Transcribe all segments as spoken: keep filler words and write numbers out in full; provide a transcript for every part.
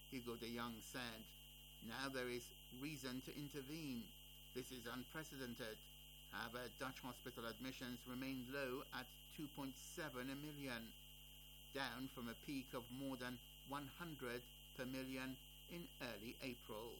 Hugo de Jong said. Now there is reason to intervene. This is unprecedented. However, Dutch hospital admissions remain low at two point seven a million, down from a peak of more than one hundred per million in early April.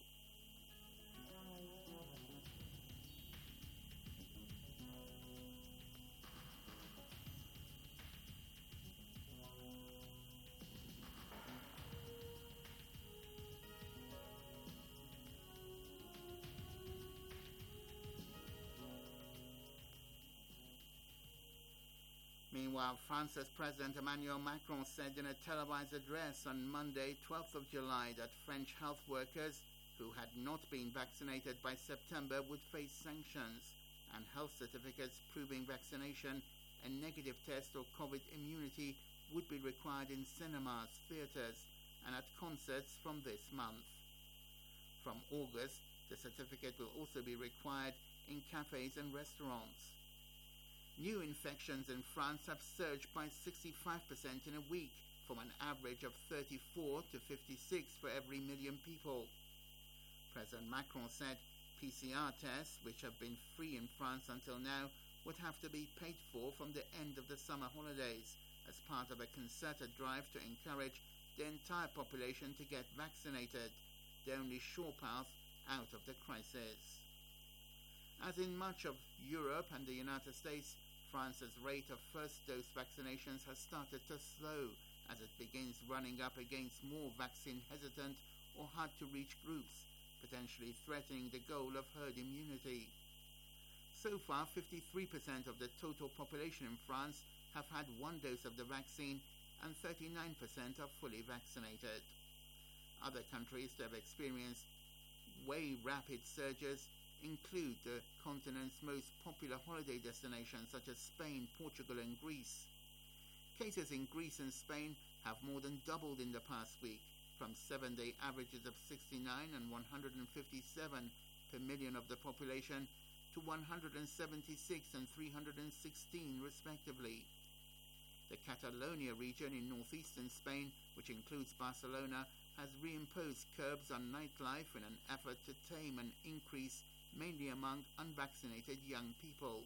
Meanwhile, France's President Emmanuel Macron said in a televised address on Monday, twelfth of July, that French health workers who had not been vaccinated by September would face sanctions, and health certificates proving vaccination and negative test or COVID immunity would be required in cinemas, theatres, and at concerts from this month. From August, the certificate will also be required in cafes and restaurants. New infections in France have surged by sixty-five percent in a week, from an average of thirty-four to fifty-six for every million people. President Macron said P C R tests, which have been free in France until now, would have to be paid for from the end of the summer holidays, as part of a concerted drive to encourage the entire population to get vaccinated, the only sure path out of the crisis. As in much of Europe and the United States, France's rate of first-dose vaccinations has started to slow as it begins running up against more vaccine-hesitant or hard-to-reach groups, potentially threatening the goal of herd immunity. So far, fifty-three percent of the total population in France have had one dose of the vaccine and thirty-nine percent are fully vaccinated. Other countries that have experienced way rapid surges include the continent's most popular holiday destinations such as Spain, Portugal and Greece. Cases in Greece and Spain have more than doubled in the past week, from seven-day averages of sixty-nine and one hundred fifty-seven per million of the population to one hundred seventy-six and three hundred sixteen respectively. The Catalonia region in northeastern Spain, which includes Barcelona, has reimposed curbs on nightlife in an effort to tame an increase mainly among unvaccinated young people.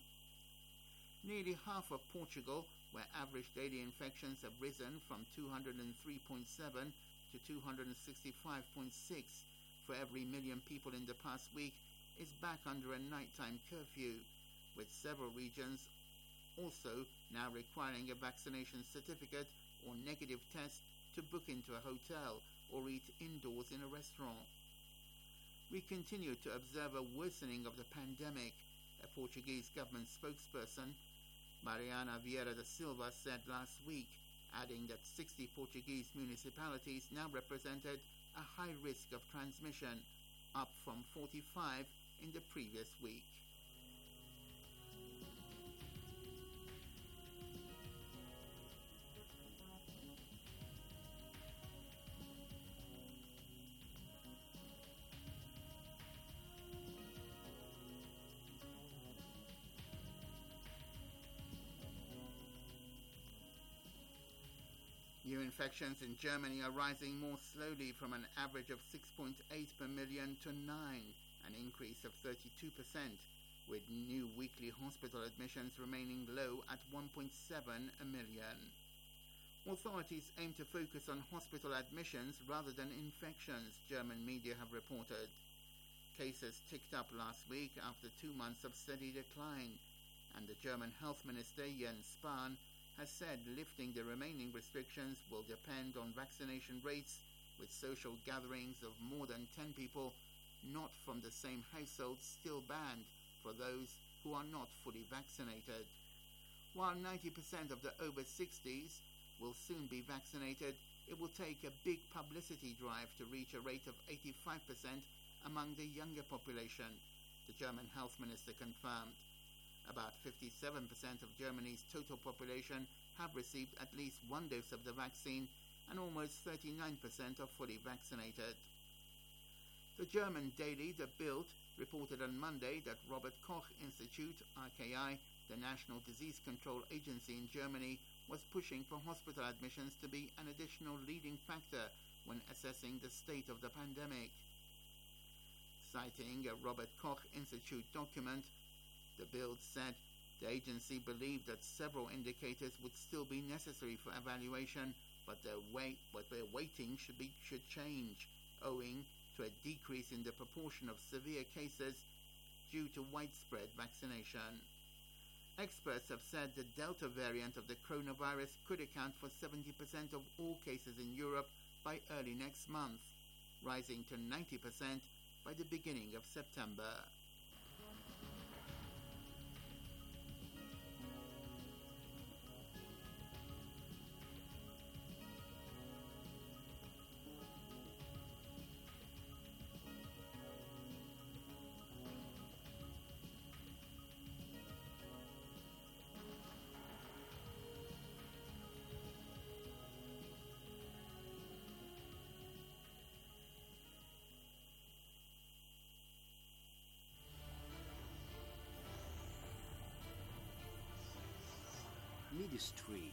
Nearly half of Portugal, where average daily infections have risen from two hundred three point seven to two hundred sixty-five point six for every million people in the past week, is back under a nighttime curfew, with several regions also now requiring a vaccination certificate or negative test to book into a hotel or eat indoors in a restaurant. We continue to observe a worsening of the pandemic, a Portuguese government spokesperson, Mariana Vieira da Silva, said last week, adding that sixty Portuguese municipalities now represented a high risk of transmission, up from forty-five in the previous week. New infections in Germany are rising more slowly, from an average of six point eight per million to nine, an increase of thirty-two percent, with new weekly hospital admissions remaining low at one point seven a million. Authorities aim to focus on hospital admissions rather than infections, German media have reported. Cases ticked up last week after two months of steady decline, and the German health minister Jens Spahn has said lifting the remaining restrictions will depend on vaccination rates, with social gatherings of more than ten people not from the same household still banned for those who are not fully vaccinated. While ninety percent of the over sixties will soon be vaccinated, it will take a big publicity drive to reach a rate of eighty-five percent among the younger population, the German health minister confirmed. About fifty-seven percent of Germany's total population have received at least one dose of the vaccine, and almost thirty-nine percent are fully vaccinated. The German daily The Bild reported on Monday that Robert Koch Institute, R K I, the National Disease Control Agency in Germany, was pushing for hospital admissions to be an additional leading factor when assessing the state of the pandemic. Citing a Robert Koch Institute document, the bill said the agency believed that several indicators would still be necessary for evaluation, but their weight, but their weighting should be should change, owing to a decrease in the proportion of severe cases due to widespread vaccination. Experts have said the Delta variant of the coronavirus could account for seventy percent of all cases in Europe by early next month, rising to ninety percent by the beginning of September. Ministry.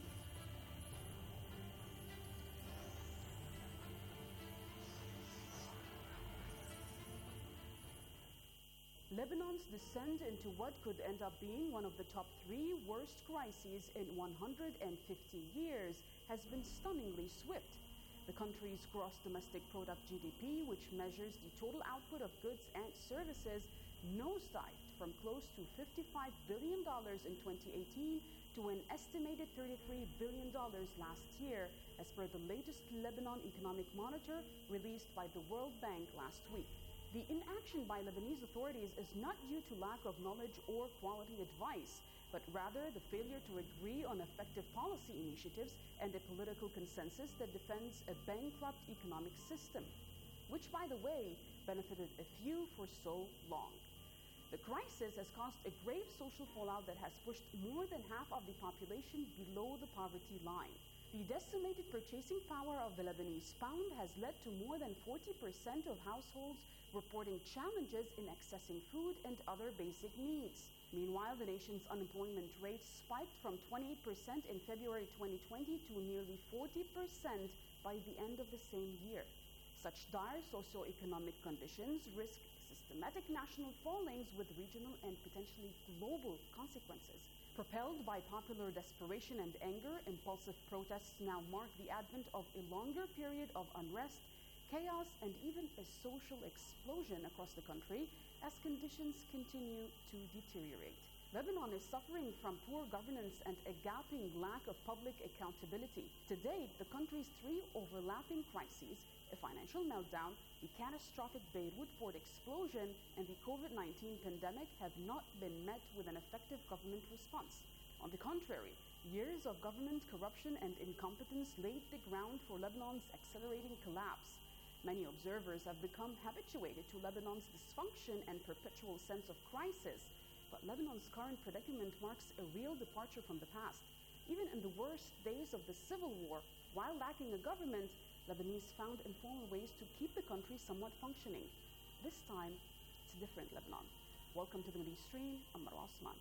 Lebanon's descent into what could end up being one of the top three worst crises in one hundred fifty years has been stunningly swift. The country's gross domestic product G D P, which measures the total output of goods and services, nosedived from close to fifty-five billion dollars in twenty eighteen to an estimated thirty-three billion dollars last year, as per the latest Lebanon Economic Monitor released by the World Bank last week. The inaction by Lebanese authorities is not due to lack of knowledge or quality advice, but rather the failure to agree on effective policy initiatives and a political consensus that defends a bankrupt economic system, which, by the way, benefited a few for so long. The crisis has caused a grave social fallout that has pushed more than half of the population below the poverty line. The decimated purchasing power of the Lebanese pound has led to more than forty percent of households reporting challenges in accessing food and other basic needs. Meanwhile, the nation's unemployment rate spiked from twenty-eight percent in February twenty twenty to nearly forty percent by the end of the same year. Such dire socioeconomic conditions risk systematic national fallings with regional and potentially global consequences. Propelled by popular desperation and anger, impulsive protests now mark the advent of a longer period of unrest, chaos, and even a social explosion across the country as conditions continue to deteriorate. Lebanon is suffering from poor governance and a gaping lack of public accountability. To date, the country's three overlapping crises, a financial meltdown, the catastrophic Beirut port explosion, and the COVID nineteen pandemic, have not been met with an effective government response. On the contrary, years of government corruption and incompetence laid the ground for Lebanon's accelerating collapse. Many observers have become habituated to Lebanon's dysfunction and perpetual sense of crisis, but Lebanon's current predicament marks a real departure from the past. Even in the worst days of the civil war, while lacking a government, Lebanese found informal ways to keep the country somewhat functioning. This time, it's different, Lebanon. Welcome to the Middle East Stream. I'm Marwa Osman.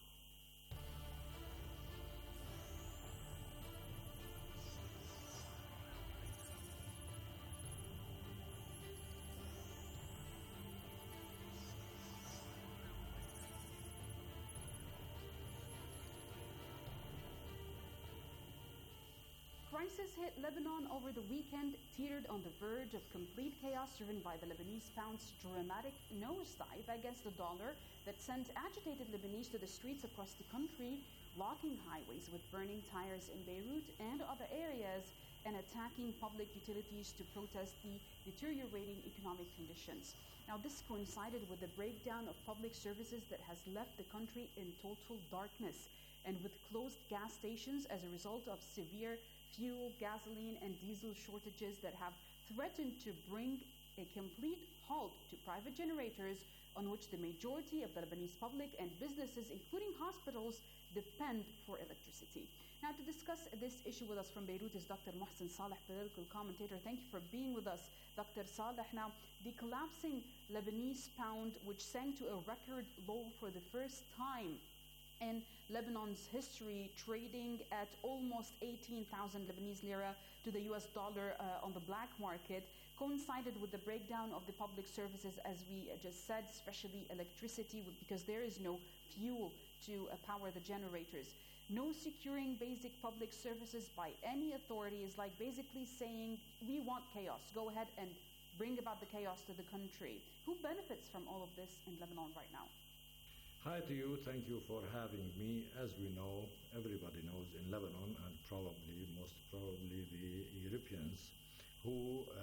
Crisis hit Lebanon over the weekend, teetered on the verge of complete chaos driven by the Lebanese pound's dramatic nosedive against the dollar that sent agitated Lebanese to the streets across the country, blocking highways with burning tires in Beirut and other areas, and attacking public utilities to protest the deteriorating economic conditions. Now, this coincided with the breakdown of public services that has left the country in total darkness, and with closed gas stations as a result of severe fuel, gasoline, and diesel shortages that have threatened to bring a complete halt to private generators on which the majority of the Lebanese public and businesses, including hospitals, depend for electricity. Now, to discuss this issue with us from Beirut is Doctor Mohsen Saleh, political commentator. Thank you for being with us, Doctor Saleh. Now, the collapsing Lebanese pound, which sank to a record low for the first time in Lebanon's history, trading at almost eighteen thousand Lebanese lira to the U S dollar uh, on the black market. coincided with the breakdown of the public services, as we just said, especially electricity, because there is no fuel to uh, power the generators. No securing basic public services by any authority is like basically saying, we want chaos. Go ahead and bring about the chaos to the country. Who benefits from all of this in Lebanon right now? Hi to you. Thank you for having me. As we know, everybody knows in Lebanon, and probably, most probably the Europeans, who uh,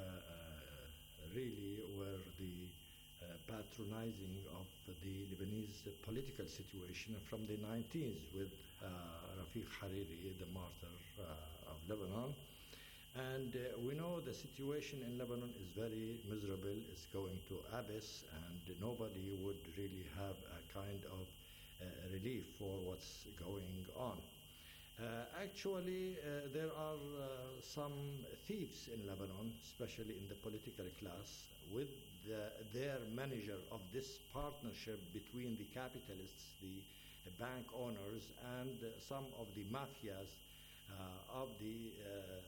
uh, really were the uh, patronizing of the Lebanese political situation from the nineties with uh, Rafiq Hariri, the martyr uh, of Lebanon. And uh, we know the situation in Lebanon is very miserable, it's going to abyss, and nobody would really have a kind of uh, relief for what's going on. Uh, actually, uh, there are uh, some thieves in Lebanon, especially in the political class, with the, their manager of this partnership between the capitalists, the uh, bank owners, and uh, some of the mafias uh, of the uh,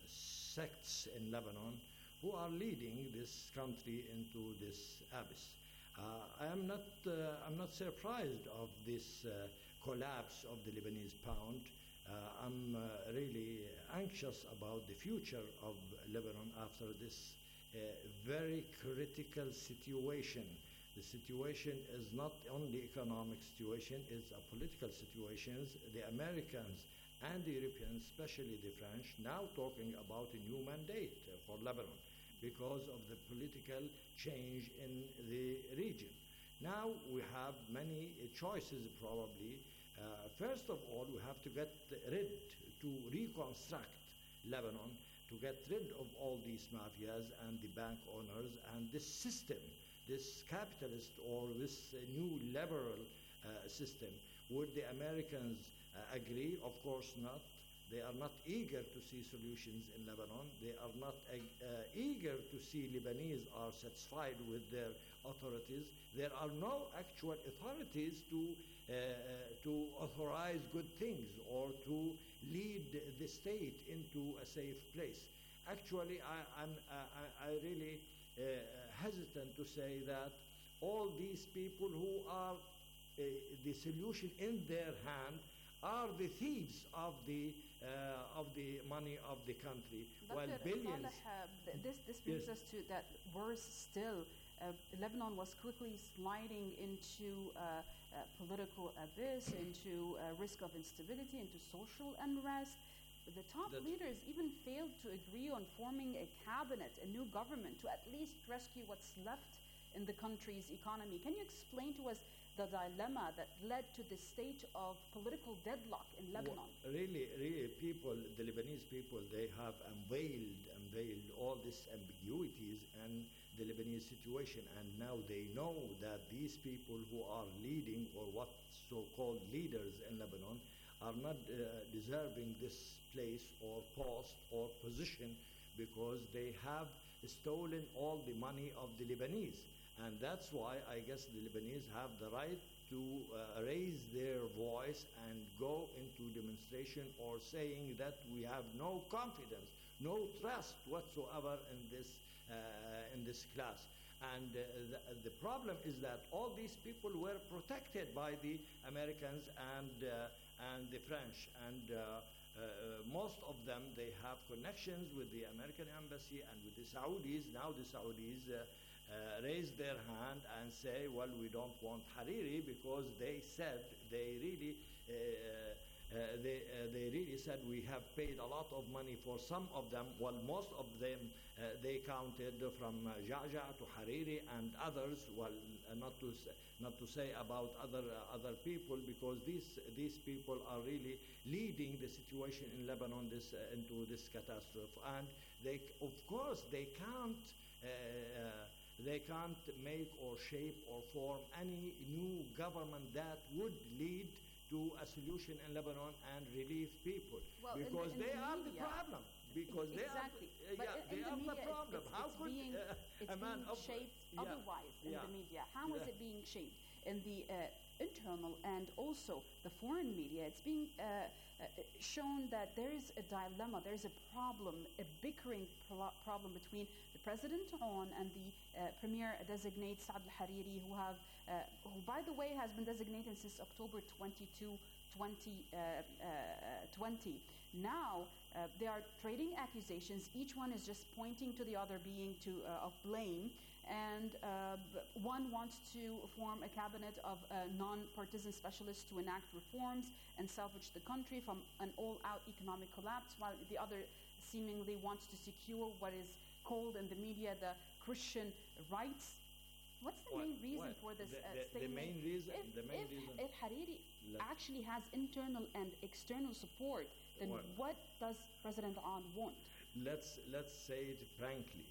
sects in Lebanon who are leading this country into this abyss. Uh, I am not, uh, I'm not surprised of this uh, collapse of the Lebanese pound. Uh, I'm uh, really anxious about the future of Lebanon after this uh, very critical situation. The situation is not only economic situation, it's a political situation. The Americans and the Europeans, especially the French, now talking about a new mandate uh, for Lebanon because of the political change in the region. Now we have many uh, choices probably. Uh, first of all, we have to get rid, to reconstruct Lebanon, to get rid of all these mafias and the bank owners and this system, this capitalist or this uh, new liberal uh, system. Would the Americans uh, agree? Of course not. They are not eager to see solutions in Lebanon. They are not uh, uh, eager to see Lebanese are satisfied with their authorities. There are no actual authorities to uh, to authorize good things or to lead the state into a safe place. Actually, I, I'm, I, I really uh, hesitant to say that all these people who are uh, the solution in their hand are the thieves of the uh, of the money of the country. Doctor While billions. Saleh, uh, th- this this brings Yes. us to that worse still. Uh, Lebanon was quickly sliding into uh, uh, political abyss, into uh, risk of instability, into social unrest. The top That's leaders even failed to agree on forming a cabinet, a new government, to at least rescue what's left in the country's economy. Can you explain to us the dilemma that led to the state of political deadlock in Lebanon? Well, really, really, people, the Lebanese people, they have unveiled, unveiled all these ambiguities and the Lebanese situation, and now they know that these people who are leading, or what so-called leaders in Lebanon, are not uh, deserving this place or post or position because they have stolen all the money of the Lebanese. And that's why I guess the Lebanese have the right to uh, raise their voice and go into demonstration or saying that we have no confidence, no trust whatsoever in this, uh, in this class. And uh, the, the problem is that all these people were protected by the Americans and, uh, and the French. And uh, uh, most of them, they have connections with the American embassy and with the Saudis. Now the Saudis uh, Uh, raise their hand and say, well, we don't want Hariri because they said they really uh, uh, they, uh, they really said we have paid a lot of money for some of them. Well, most of them uh, they counted from uh, Jaja to Hariri and others. Well, uh, not to say, not to say about other uh, other people, because these these people are really leading the situation in Lebanon this uh, into this catastrophe, and they of course they can't. Uh, uh, They can't make or shape or form any new government that would lead to a solution in Lebanon and relieve people, Well, in the- because in they the are the media- problem. Because they Exactly. are, uh, But yeah, in- in they the are media, the it's- problem. it's- How it's could being- uh, It's a man being of shaped yeah, otherwise in yeah, the media. How is yeah. it being shaped? In the uh, internal and also the foreign media, it's being uh, uh, shown that there is a dilemma, there is a problem, a bickering pro- problem between the President on and the uh, Premier designate Saad al-Hariri, who have, uh, who by the way has been designated since October twenty-second, twenty twenty. Now uh, they are trading accusations. Each one is just pointing to the other, being to uh, of blame. And uh, one wants to form a cabinet of uh, non-partisan specialists to enact reforms and salvage the country from an all-out economic collapse, while the other seemingly wants to secure what is called in the media the Christian rights. What's the Well, main reason well, for this the- uh, the- the statement? main reason- If, the main if, reason- if Hariri Let- actually has internal and external support, then Well- what does President Aoun want? Let's, let's say it frankly,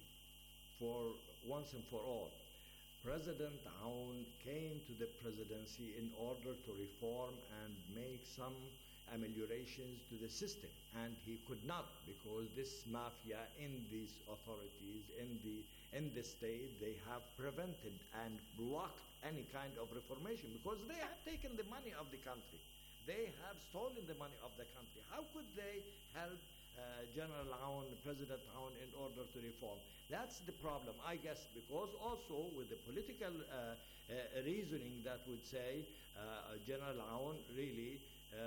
for once and for all. President Aoun came to the presidency in order to reform and make some ameliorations to the system, and he could not, because this mafia in these authorities, in the in the state, they have prevented and blocked any kind of reformation, because they have taken the money of the country. They have stolen the money of the country. How could they help uh, General Aoun, President Aoun, in order to reform? That's the problem, I guess, because also with the political uh, uh, reasoning that would say uh, General Aoun really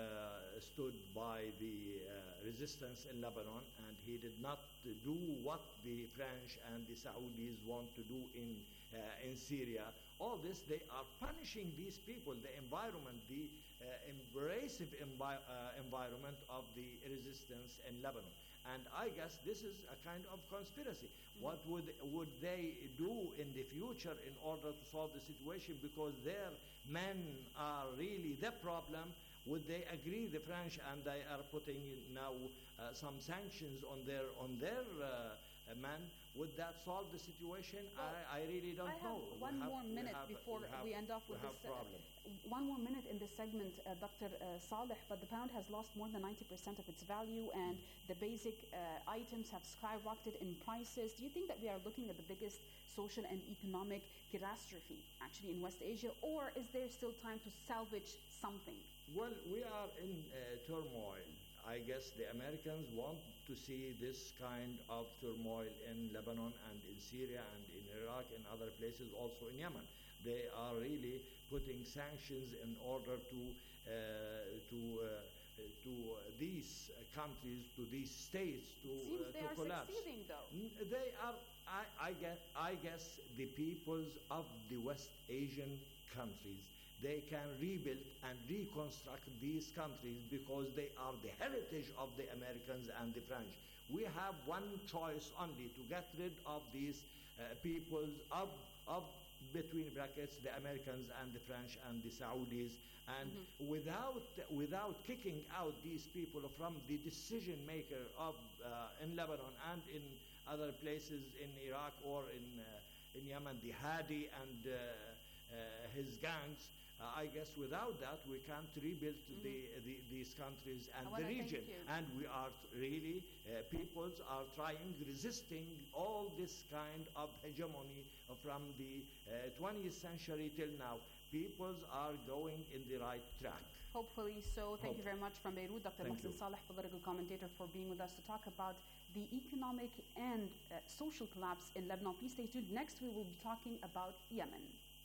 uh, stood by the uh, resistance in Lebanon, and he did not do what the French and the Saudis want to do in uh, in Syria. All this, they are punishing these people, the environment, the uh, embracive envi- uh, environment of the resistance in Lebanon. And I guess this is a kind of conspiracy. Mm-hmm. What would would they do in the future in order to solve the situation? Because their men are really the problem. Would they agree, the French, and they are putting now uh, some sanctions on their on their uh, men? Would that solve the situation? Well, I, I really don't I have know. We one have- more we minute have- before we, have, we end up with we this. have problem. One more minute in this segment, uh, Doctor Uh, Saleh, but the pound has lost more than ninety percent of its value, and the basic uh, items have skyrocketed in prices. Do you think that we are looking at the biggest social and economic catastrophe actually in West Asia, or is there still time to salvage something? Well, we are in uh, turmoil. I guess the Americans want to see this kind of turmoil in Lebanon and in Syria and in Iraq and other places, also in Yemen. They are really putting sanctions in order to uh, to uh, to these countries, to these states, to Seems uh, they to are collapse. succeeding, though. N- They are. I, I guess. I guess the peoples of the West Asian countries, they can rebuild and reconstruct these countries because they are the heritage of the Americans and the French. We have one choice only, to get rid of these uh, peoples of, of between brackets, the Americans and the French and the Saudis, and mm-hmm. without without kicking out these people from the decision maker of uh, in Lebanon and in other places in Iraq or in uh, in Yemen, the Hadi and uh, uh, his gangs. Uh, I guess without that we can't rebuild mm-hmm. the, the, these countries and the region. And we are really, uh, peoples are trying, resisting all this kind of hegemony from the uh, twentieth century till now. Peoples are going in the right track. Hopefully so. Thank Hope. you very much from Beirut, Doctor Thank Mohsen you. Saleh, political commentator, for being with us to talk about the economic and uh, social collapse in Lebanon. Please stay tuned. Next, we will be talking about Yemen.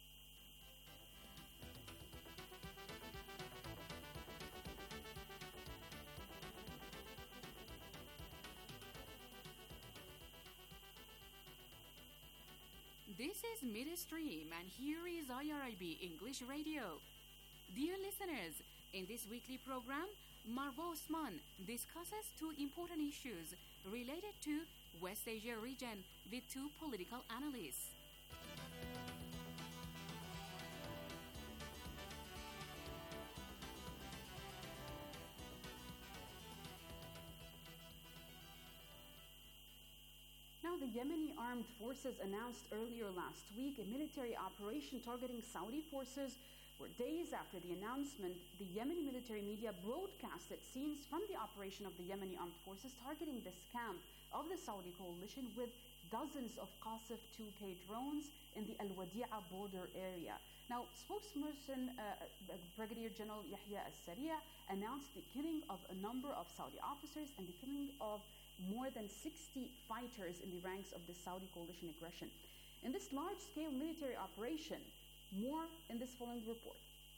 This is Midstream, and here is I R I B English Radio. Dear listeners, in this weekly program, Marwa Osman discusses two important issues related to West Asia region with two political analysts. Now, the Yemeni armed forces announced earlier last week a military operation targeting Saudi forces, where days after the announcement, the Yemeni military media broadcasted scenes from the operation of the Yemeni armed forces targeting this camp of the Saudi coalition with dozens of Qasif two K drones in the Al-Wadi'a border area. Now, spokesperson uh, Brigadier General Yahya al-Sari' announced the killing of a number of Saudi officers and the killing of more than sixty fighters in the ranks of the Saudi coalition aggression. In this large-scale military operation, more in this following report.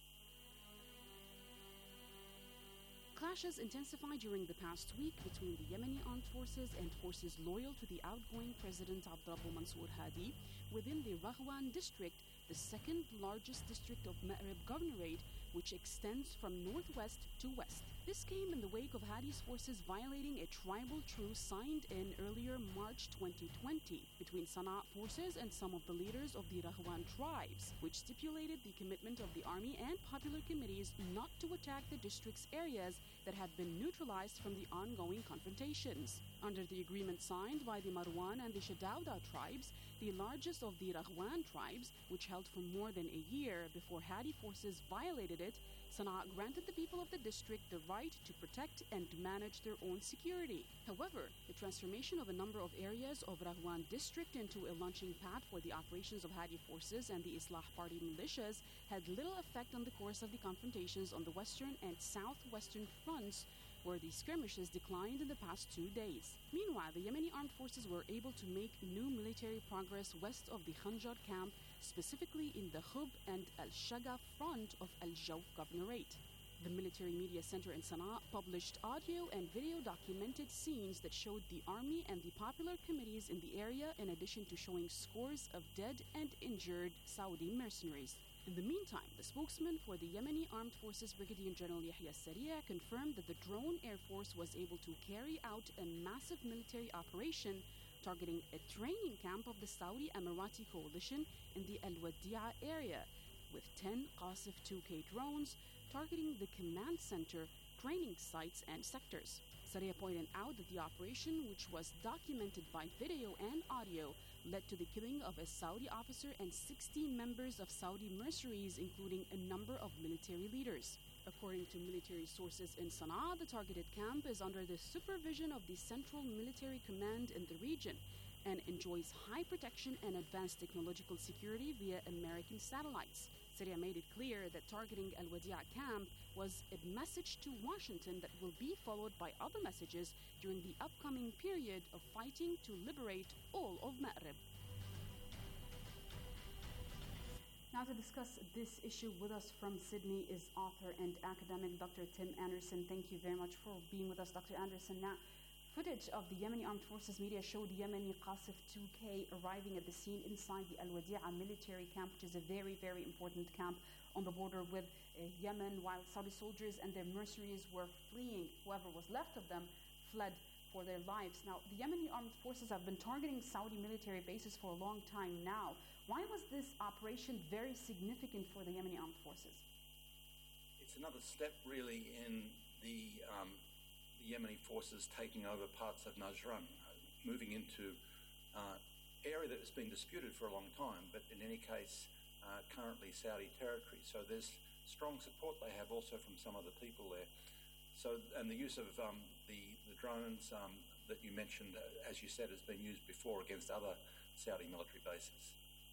Clashes intensified during the past week between the Yemeni armed forces and forces loyal to the outgoing President Abdrabbu Mansour Hadi within the Raghwan district, the second largest district of Ma'rib Governorate, which extends from northwest to west. This came in the wake of Hadi's forces violating a tribal truce signed in earlier March twenty twenty between Sana'a forces and some of the leaders of the Raghwan tribes, which stipulated the commitment of the army and popular committees not to attack the district's areas that had been neutralized from the ongoing confrontations. Under the agreement signed by the Marwan and the Shadawda tribes, the largest of the Raghwan tribes, which held for more than a year before Hadi forces violated it, Sana'a granted the people of the district the right to protect and manage their own security. However, the transformation of a number of areas of Raghwan district into a launching pad for the operations of Hadi forces and the Islah Party militias had little effect on the course of the confrontations on the western and southwestern fronts, where the skirmishes declined in the past two days. Meanwhile, the Yemeni armed forces were able to make new military progress west of the Khanjar camp, specifically in the Khub and Al-Shaga front of Al-Jawf Governorate. The military media center in Sana'a published audio and video documented scenes that showed the army and the popular committees in the area, in addition to showing scores of dead and injured Saudi mercenaries. In the meantime, the spokesman for the Yemeni Armed Forces, Brigadier General Yahya al-Sari', confirmed that the drone air force was able to carry out a massive military operation targeting a training camp of the Saudi Emirati coalition in the Al-Wadi'a area, with ten Qasif two K drones targeting the command center, training sites, and sectors. Sari' pointed out that the operation, which was documented by video and audio, led to the killing of a Saudi officer and sixty members of Saudi mercenaries, including a number of military leaders. According to military sources in Sana'a, the targeted camp is under the supervision of the Central Military Command in the region and enjoys high protection and advanced technological security via American satellites. Sari' made it clear that targeting Al-Wadi'a camp was a message to Washington that will be followed by other messages during the upcoming period of fighting to liberate all of Ma'rib. Now to discuss this issue with us from Sydney is author and academic Doctor Tim Anderson. Thank you very much for being with us, Doctor Anderson. Now, footage of the Yemeni Armed Forces media showed Yemeni Qasif two K arriving at the scene inside the Al-Wadi'a military camp, which is a very, very important camp on the border with uh, Yemen, while Saudi soldiers and their mercenaries were fleeing. Whoever was left of them fled for their lives. Now, the Yemeni Armed Forces have been targeting Saudi military bases for a long time now. Why was this operation very significant for the Yemeni Armed Forces? It's another step, really, in the um, the Yemeni forces taking over parts of Najran, uh, moving into uh, area that has been disputed for a long time, but in any case, uh, currently Saudi territory. So there's strong support they have also from some of the people there. So, and the use of um, the, the drones um, that you mentioned, uh, as you said, has been used before against other Saudi military bases.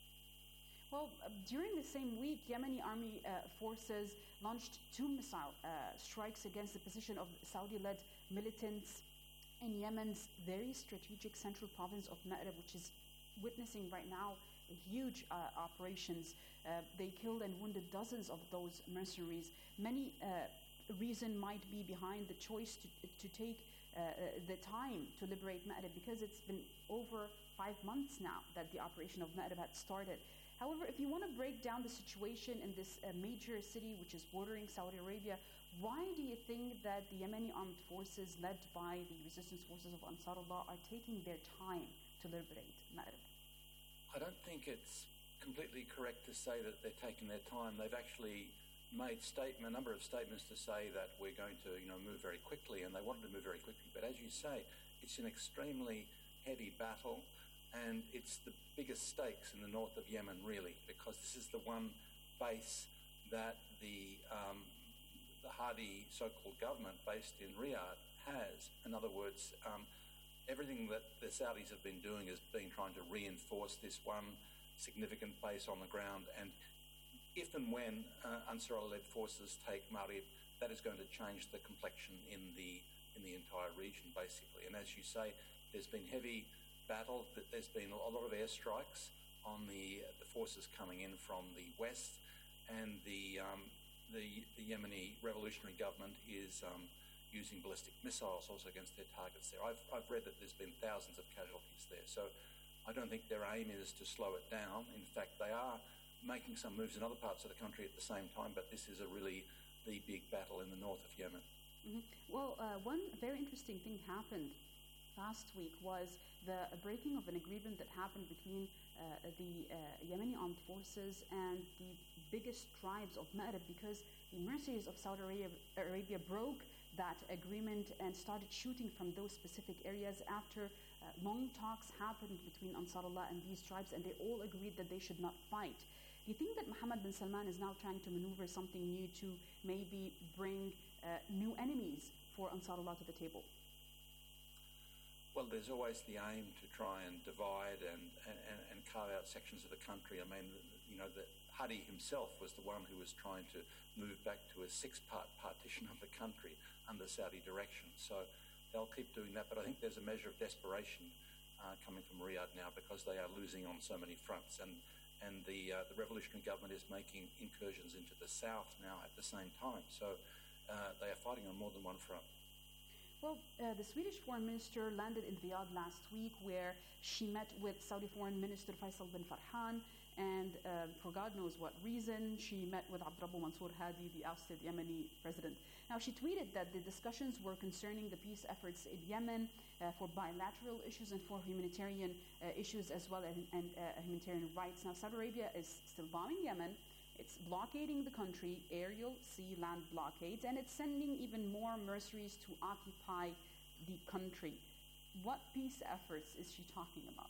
Well, uh, during the same week, Yemeni army uh, forces launched two missile uh, strikes against the position of Saudi-led militants in Yemen's very strategic central province of Ma'rib, which is witnessing right now huge uh, operations. Uh, they killed and wounded dozens of those mercenaries. Many uh, reason might be behind the choice to, to take uh, the time to liberate Ma'rib, because it's been over five months now that the operation of Ma'rib had started. However, if you want to break down the situation in this uh, major city which is bordering Saudi Arabia, why do you think that the Yemeni armed forces led by the resistance forces of Ansarullah are taking their time to liberate Ma'rib? I don't think it's completely correct to say that they're taking their time. They've actually made statement, a number of statements to say that we're going to, you know, move very quickly, and they wanted to move very quickly. But as you say, it's an extremely heavy battle, and it's the biggest stakes in the north of Yemen, really, because this is the one base that the um, the Hadi so-called government based in Riyadh has. In other words, um, everything that the Saudis have been doing has been trying to reinforce this one significant base on the ground, and if and when uh, Ansarullah-led forces take Marib, that is going to change the complexion in the in the entire region, basically. And as you say, there's been heavy battle. There's been a lot of airstrikes on the the forces coming in from the west, and the um, the, the Yemeni revolutionary government is um, using ballistic missiles also against their targets there. I've I've read that there's been thousands of casualties there. So I don't think their aim is to slow it down. In fact, they are making some moves in other parts of the country at the same time, but this is a really the big battle in the north of Yemen. Mm-hmm. Well, uh, one very interesting thing happened last week was the breaking of an agreement that happened between uh, the uh, Yemeni armed forces and the biggest tribes of Ma'rib, because the mercenaries of Saudi Arabia, Arabia broke that agreement and started shooting from those specific areas after uh, long talks happened between Ansarullah and these tribes, and they all agreed that they should not fight. Do you think that Mohammed bin Salman is now trying to maneuver something new to maybe bring uh, new enemies for Ansarullah to the table? Well, there's always the aim to try and divide and, and, and carve out sections of the country. I mean, you know, the Hadi himself was the one who was trying to move back to a six-part partition of the country under Saudi direction. So they'll keep doing that. But I think there's a measure of desperation uh, coming from Riyadh now because they are losing on so many fronts. And and the uh, the revolutionary government is making incursions into the south now at the same time. So uh, they are fighting on more than one front. Well, uh, the Swedish foreign minister landed in Riyadh last week, where she met with Saudi foreign minister Faisal bin Farhan, and uh, for God knows what reason, she met with Abdrabbu Mansour Hadi, the ousted Yemeni president. Now, she tweeted that the discussions were concerning the peace efforts in Yemen uh, for bilateral issues and for humanitarian uh, issues as well, and, and uh, humanitarian rights. Now, Saudi Arabia is still bombing Yemen. It's blockading the country, aerial, sea, land blockades, and it's sending even more mercenaries to occupy the country. What peace efforts is she talking about?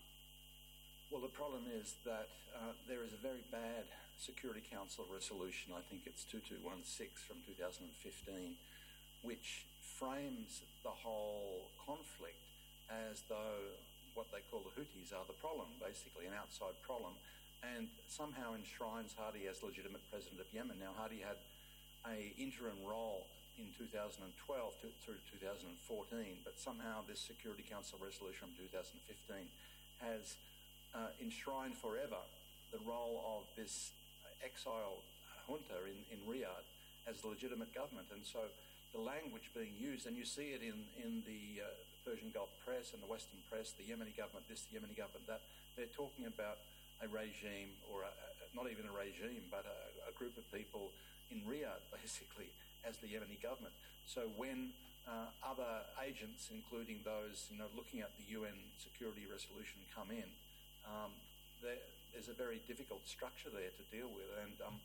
Well, the problem is that uh, there is a very bad Security Council resolution, I think it's two two one six from two thousand fifteen, which frames the whole conflict as though what they call the Houthis are the problem, basically, an outside problem, and somehow enshrines Hadi as legitimate president of Yemen. Now, Hadi had an interim role in two thousand twelve to, through two thousand fourteen, but somehow this Security Council resolution from two thousand fifteen has uh, enshrined forever the role of this exiled junta in, in Riyadh as legitimate government. And so the language being used, and you see it in, in the uh, Persian Gulf press and the Western press, the Yemeni government this, the Yemeni government that, they're talking about a regime, or a, a, not even a regime, but a, a group of people in Riyadh, basically, as the Yemeni government. So when uh, other agents, including those, you know, looking at the U N security resolution come in, um, there, there's a very difficult structure there to deal with. And, um,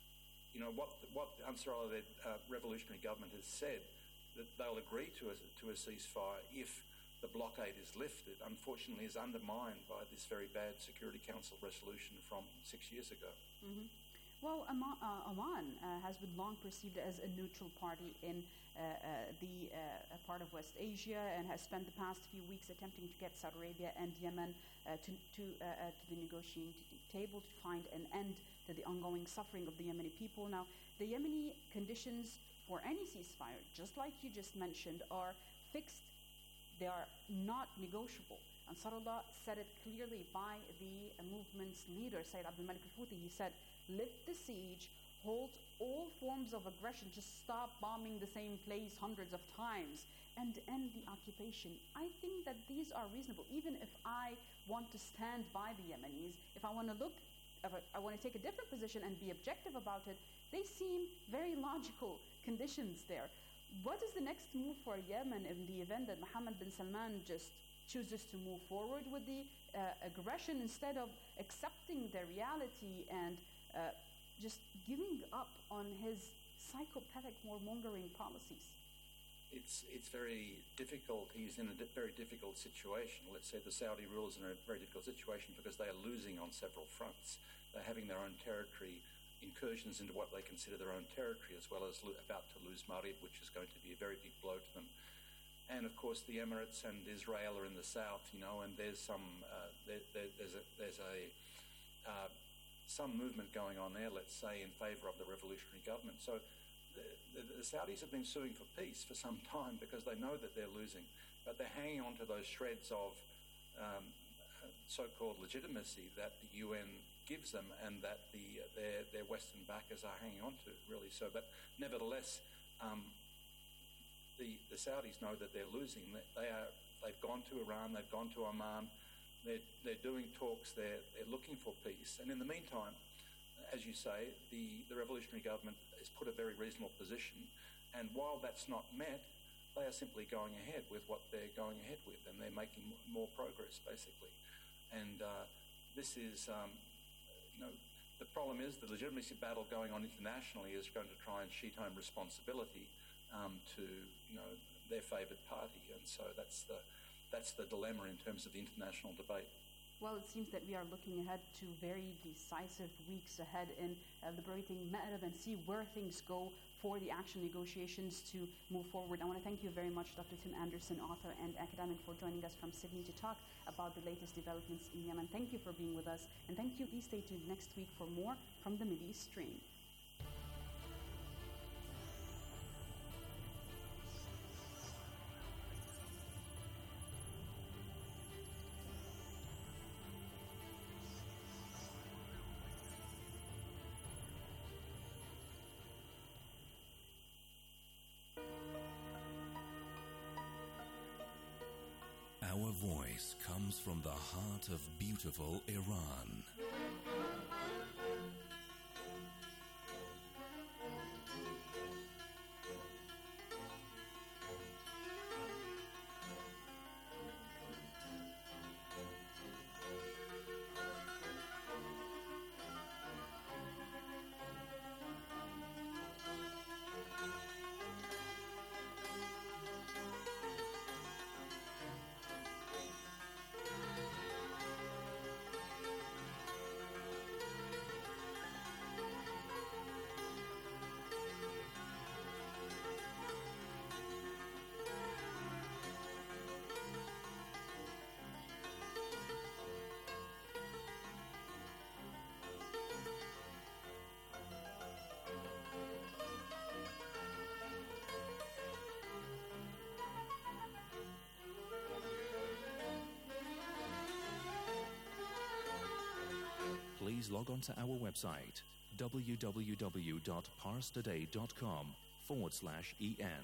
you know, what what Ansarullah-led uh, revolutionary government has said, that they'll agree to a, to a ceasefire if the blockade is lifted, unfortunately is undermined by this very bad Security Council resolution from six years ago. Mm-hmm. Well, Oman, uh, Oman uh, has been long perceived as a neutral party in uh, uh, the uh, part of West Asia, and has spent the past few weeks attempting to get Saudi Arabia and Yemen uh, to, to, uh, uh, to the negotiating table to find an end to the ongoing suffering of the Yemeni people. Now, the Yemeni conditions for any ceasefire, just like you just mentioned, are fixed. They are not negotiable. Ansarullah said it clearly by the uh, movement's leader, Sayyid Abdul Malik al-Houthi. He said, lift the siege, halt all forms of aggression, just stop bombing the same place hundreds of times, and end the occupation. I think that these are reasonable. Even if I want to stand by the Yemenis, if I want to look, if I, I want to take a different position and be objective about it, they seem very logical conditions there. What is the next move for Yemen in the event that Mohammed bin Salman just chooses to move forward with the uh, aggression instead of accepting the reality and uh, just giving up on his psychopathic warmongering policies? It's it's very difficult. He's in a di- very difficult situation. Let's say the Saudi rulers are in a very difficult situation because they are losing on several fronts. They're having their own territory, incursions into what they consider their own territory, as well as lo- about to lose Marib, which is going to be a very big blow to them. and of course the Emirates and Israel are in the south, you know, and there's some uh, there, there, there's a there's a uh, some movement going on there, let's say, in favour of the revolutionary government. So the, the, the Saudis have been suing for peace for some time because they know that they're losing, but they're hanging on to those shreds of um, so-called legitimacy that the U N gives them and that the their their Western backers are hanging on to, really. So, but nevertheless, um, the the Saudis know that they're losing. They are they've gone to Iran, they've gone to Oman. They're, they're doing talks, they're, they're looking for peace. And in the meantime, as you say, the, the revolutionary government has put a very reasonable position. And while that's not met, they are simply going ahead with what they're going ahead with, and they're making more progress, basically. And uh, this is, um, you know, the problem is the legitimacy battle going on internationally is going to try and sheet home responsibility um, to, you know, their favoured party. And so that's the... That's the dilemma in terms of the international debate. Well, it seems that we are looking ahead to very decisive weeks ahead in uh, liberating Ma'rib and see where things go for the action negotiations to move forward. I want to thank you very much, Doctor Tim Anderson, author and academic, for joining us from Sydney to talk about the latest developments in Yemen. Thank you for being with us, and thank you. Please stay tuned next week for more from the Mideast Stream. Our voice comes from the heart of beautiful Iran. Please log on to our website, www.parstoday.com forward slash EN.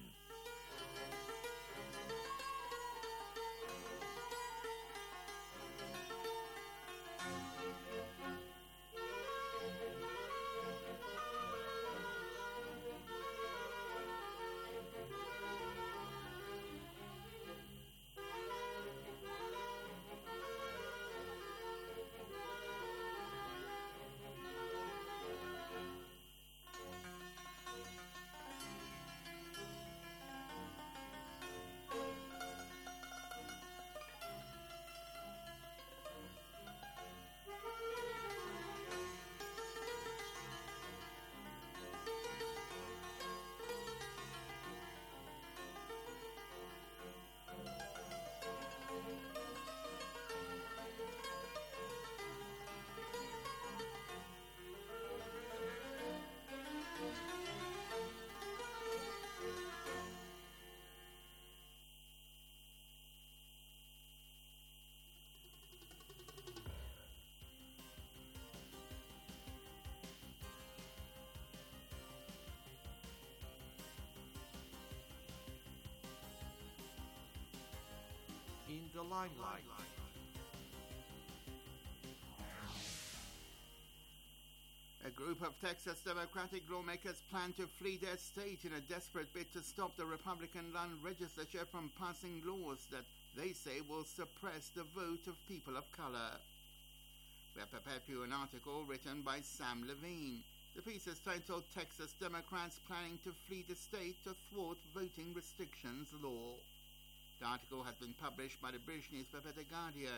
In the limelight. A group of Texas Democratic lawmakers plan to flee their state in a desperate bid to stop the Republican-run legislature from passing laws that they say will suppress the vote of people of color. We are prepared for you an article written by Sam Levine. The piece is titled Texas Democrats Planning to Flee the State to Thwart Voting Restrictions Law. The article has been published by the British newspaper The Guardian.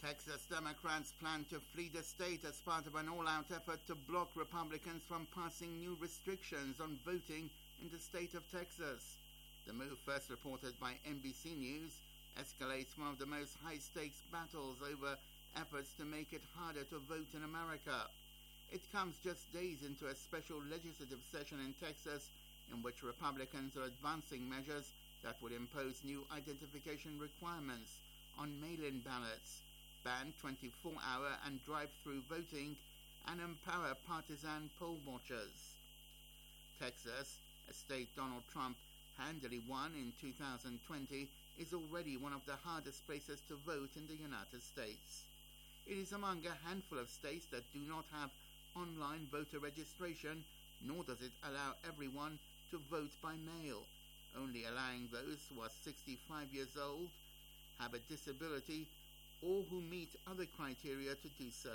Texas Democrats plan to flee the state as part of an all-out effort to block Republicans from passing new restrictions on voting in the state of Texas. The move, first reported by N B C News, escalates one of the most high-stakes battles over efforts to make it harder to vote in America. It comes just days into a special legislative session in Texas in which Republicans are advancing measures that would impose new identification requirements on mail-in ballots, ban twenty-four hour and drive-through voting, and empower partisan poll watchers. Texas, a state Donald Trump handily won in two thousand twenty, is already one of the hardest places to vote in the United States. It is among a handful of states that do not have online voter registration, nor does it allow everyone to vote by mail, only allowing those who are sixty-five years old, have a disability, or who meet other criteria to do so.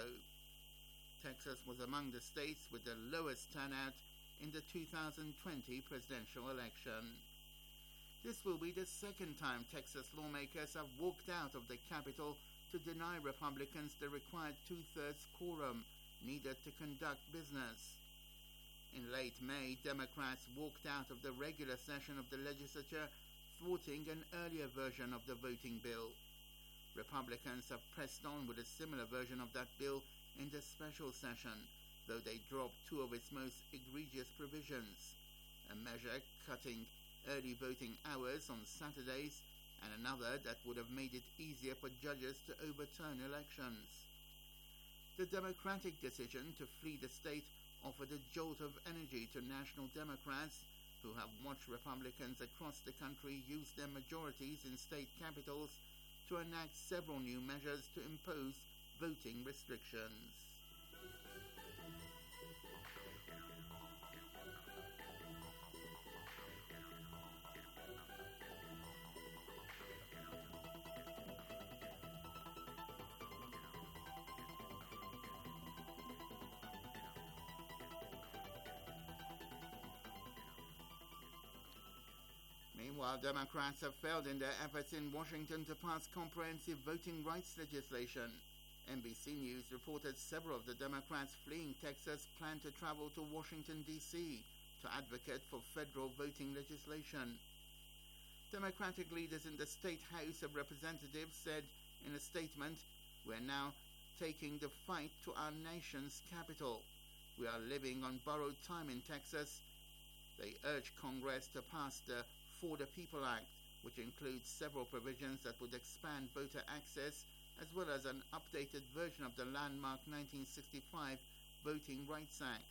Texas was among the states with the lowest turnout in the two thousand twenty presidential election. This will be the second time Texas lawmakers have walked out of the Capitol to deny Republicans the required two-thirds quorum needed to conduct business. In late May, Democrats walked out of the regular session of the legislature, thwarting an earlier version of the voting bill. Republicans have pressed on with a similar version of that bill in the special session, though they dropped two of its most egregious provisions, a measure cutting early voting hours on Saturdays and another that would have made it easier for judges to overturn elections. The Democratic decision to flee the state offered a jolt of energy to national Democrats who have watched Republicans across the country use their majorities in state capitals to enact several new measures to impose voting restrictions. Meanwhile, Democrats have failed in their efforts in Washington to pass comprehensive voting rights legislation. N B C News reported several of the Democrats fleeing Texas plan to travel to Washington, D C to advocate for federal voting legislation. Democratic leaders in the State House of Representatives said in a statement, "We are now taking the fight to our nation's capital. We are living on borrowed time in Texas." They urged Congress to pass the For the People Act, which includes several provisions that would expand voter access, as well as an updated version of the landmark nineteen sixty-five Voting Rights Act.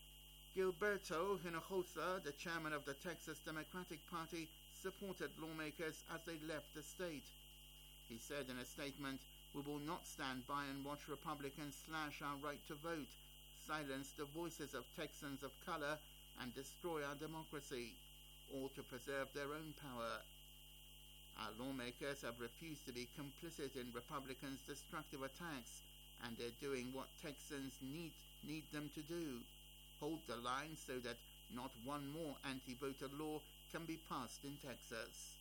Gilberto Hinojosa, the chairman of the Texas Democratic Party, supported lawmakers as they left the state. He said in a statement, "We will not stand by and watch Republicans slash our right to vote, silence the voices of Texans of color, and destroy our democracy, all to preserve their own power. Our lawmakers have refused to be complicit in Republicans' destructive attacks, and they're doing what Texans need, need them to do, hold the line so that not one more anti-voter law can be passed in Texas."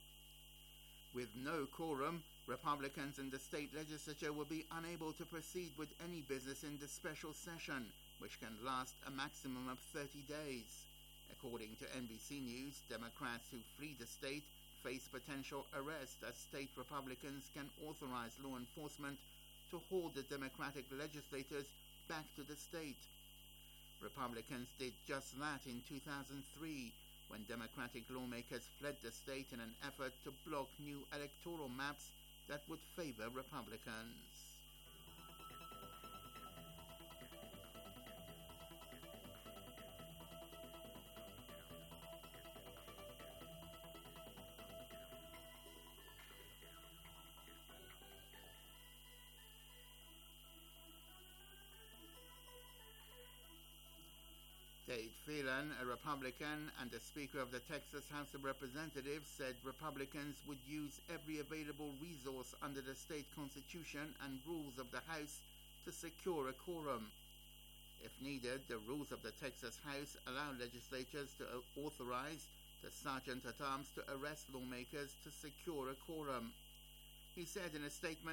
With no quorum, Republicans in the state legislature will be unable to proceed with any business in the special session, which can last a maximum of thirty days. According to N B C News, Democrats who flee the state face potential arrest as state Republicans can authorize law enforcement to haul the Democratic legislators back to the state. Republicans did just that in two thousand three, when Democratic lawmakers fled the state in an effort to block new electoral maps that would favor Republicans. Dade Phelan, a Republican and the Speaker of the Texas House of Representatives, said Republicans would use every available resource under the state constitution and rules of the House to secure a quorum. If needed, the rules of the Texas House allow legislatures to authorize the Sergeant-at-Arms to arrest lawmakers to secure a quorum. He said in a statement,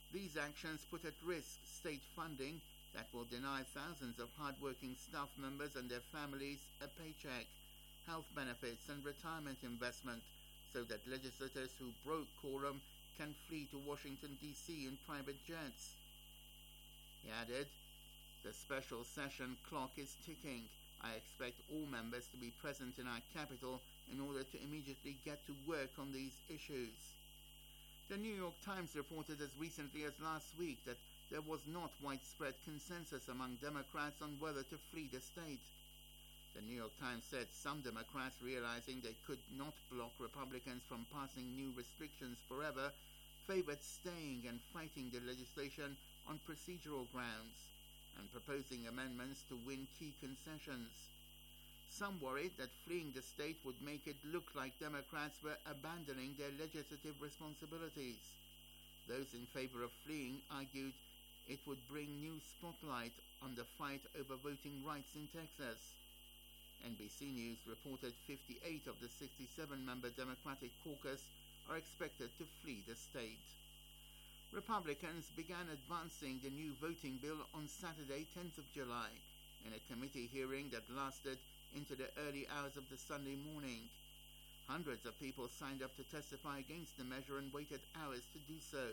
These actions put at risk state funding that will deny thousands of hard-working staff members and their families a paycheck, health benefits and retirement investment, so that legislators who broke quorum can flee to Washington, D C in private jets. He added, "The special session clock is ticking. I expect all members to be present in our capital in order to immediately get to work on these issues." The New York Times reported as recently as last week that there was not widespread consensus among Democrats on whether to flee the state. The New York Times said some Democrats, realizing they could not block Republicans from passing new restrictions forever, favored staying and fighting the legislation on procedural grounds and proposing amendments to win key concessions. Some worried that fleeing the state would make it look like Democrats were abandoning their legislative responsibilities. Those in favor of fleeing argued it would bring new spotlight on the fight over voting rights in Texas. N B C News reported fifty-eight of the sixty-seven member Democratic caucus are expected to flee the state. Republicans began advancing the new voting bill on Saturday, tenth of July, in a committee hearing that lasted into the early hours of the Sunday morning. Hundreds of people signed up to testify against the measure and waited hours to do so.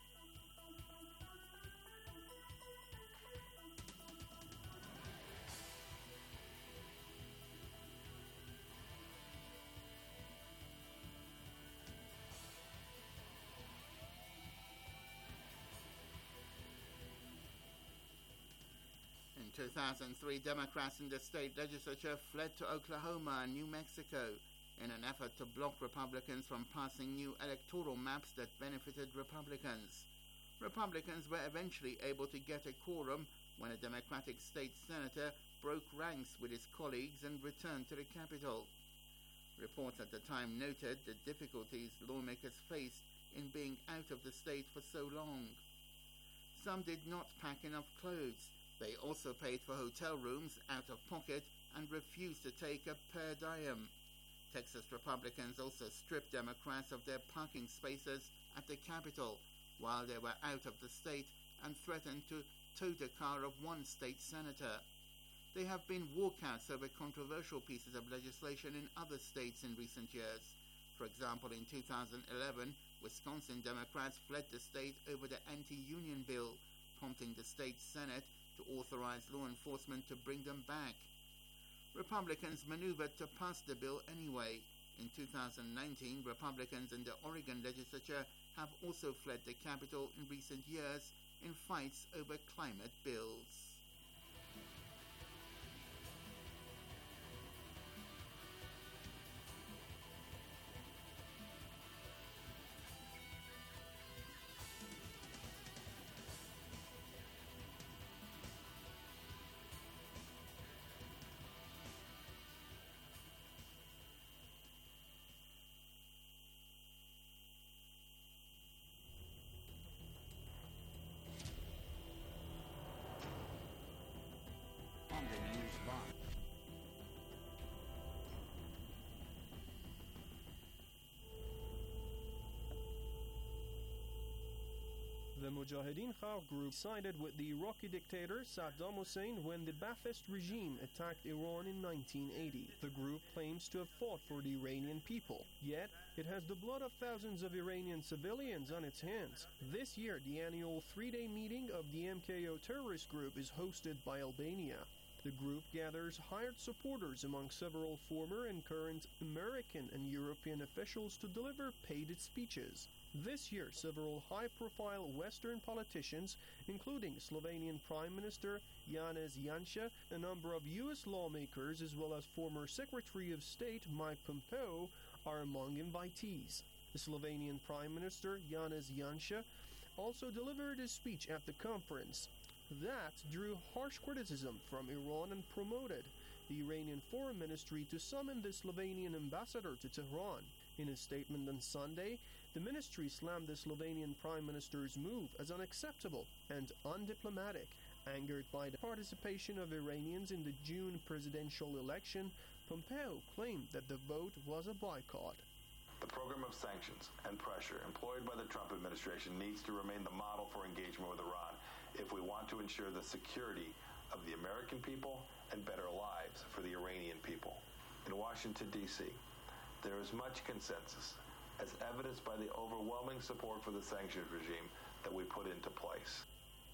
In two thousand three, Democrats in the state legislature fled to Oklahoma and New Mexico in an effort to block Republicans from passing new electoral maps that benefited Republicans. Republicans were eventually able to get a quorum when a Democratic state senator broke ranks with his colleagues and returned to the Capitol. Reports at the time noted the difficulties lawmakers faced in being out of the state for so long. Some did not pack enough clothes. They also paid for hotel rooms out of pocket and refused to take a per diem. Texas Republicans also stripped Democrats of their parking spaces at the Capitol while they were out of the state and threatened to tow the car of one state senator. There have been walkouts over controversial pieces of legislation in other states in recent years. For example, in two thousand eleven, Wisconsin Democrats fled the state over the anti-union bill, prompting the state Senate to authorize law enforcement to bring them back. Republicans maneuvered to pass the bill anyway. In two thousand nineteen, Republicans in the Oregon legislature have also fled the Capitol in recent years in fights over climate bills. The Mujahideen Khalq group sided with the Iraqi dictator Saddam Hussein when the Ba'athist regime attacked Iran in nineteen eighty. The group claims to have fought for the Iranian people, yet it has the blood of thousands of Iranian civilians on its hands. This year, the annual three-day meeting of the M K O terrorist group is hosted by Albania. The group gathers hired supporters among several former and current American and European officials to deliver paid speeches. This year, several high-profile Western politicians, including Slovenian Prime Minister Janez Janša, a number of U S lawmakers, as well as former Secretary of State Mike Pompeo, are among invitees. The Slovenian Prime Minister Janez Janša also delivered a speech at the conference. That drew harsh criticism from Iran and promoted the Iranian Foreign Ministry to summon the Slovenian ambassador to Tehran. In a statement on Sunday, the ministry slammed the Slovenian Prime Minister's move as unacceptable and undiplomatic. Angered by the participation of Iranians in the June presidential election, Pompeo claimed that the vote was a boycott. The program of sanctions and pressure employed by the Trump administration needs to remain the model for engagement with Iran if we want to ensure the security of the American people and better lives for the Iranian people. In Washington, D C, there is much consensus, as evidenced by the overwhelming support for the sanctions regime that we put into place.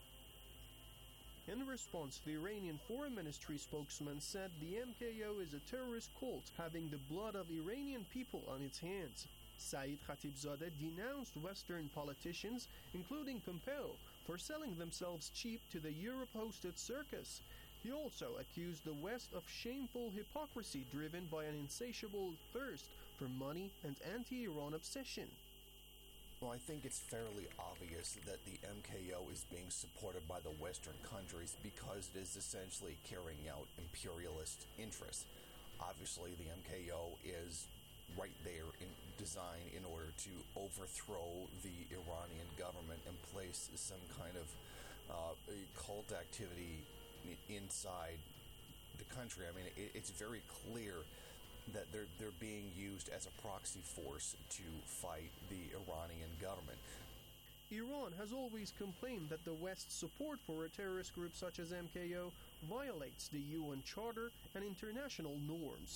In response, the Iranian Foreign Ministry spokesman said the M K O is a terrorist cult having the blood of Iranian people on its hands. Saeed Khatibzadeh denounced Western politicians, including Pompeo, for selling themselves cheap to the Europe-hosted circus. He also accused the West of shameful hypocrisy driven by an insatiable thirst for money and anti-Iran obsession. Well, I think it's fairly obvious that the M K O is being supported by the Western countries because it is essentially carrying out imperialist interests. Obviously, the M K O is right there in design in order to overthrow the Iranian government and place some kind of uh, cult activity inside the country. I mean, it, it's very clear that they're they're being used as a proxy force to fight the Iranian government. Iran has always complained that the West's support for a terrorist group such as M K O violates the U N Charter and international norms.